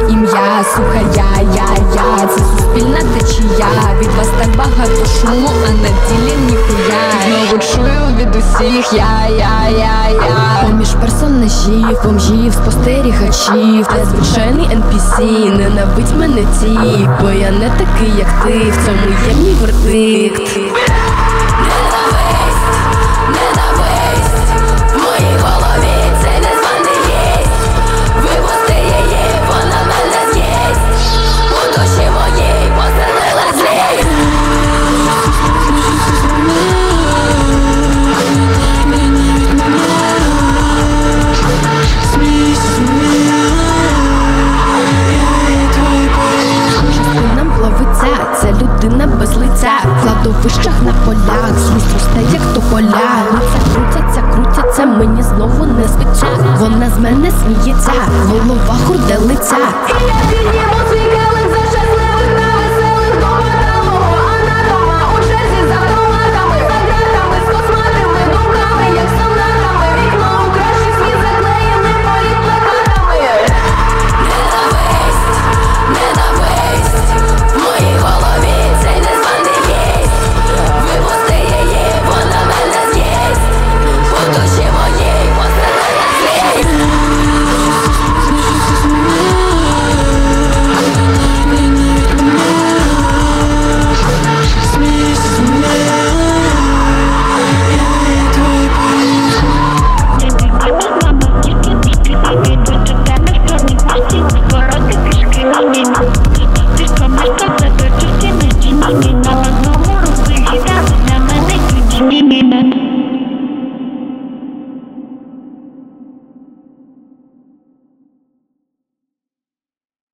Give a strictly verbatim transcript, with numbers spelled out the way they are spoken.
ім'я. Слухай, я, я, я, це суспільна течія. Від вас так багато шуму, а на ділі ніхуя. Знову чую від усіх я, я, я, я. Поміж персонажів, бомжів, спостерігачів, та звичайний ен пі сі. Ненавидь мене ті, бо я не такий, як ти. В цьому є мій вердикт. Це людина без лиця, в кладовищах на полях, злість росте, як тополя. Лиця крутяться, крутяться, мені знову не звичай. Вона з мене сміється, голова хурделиця.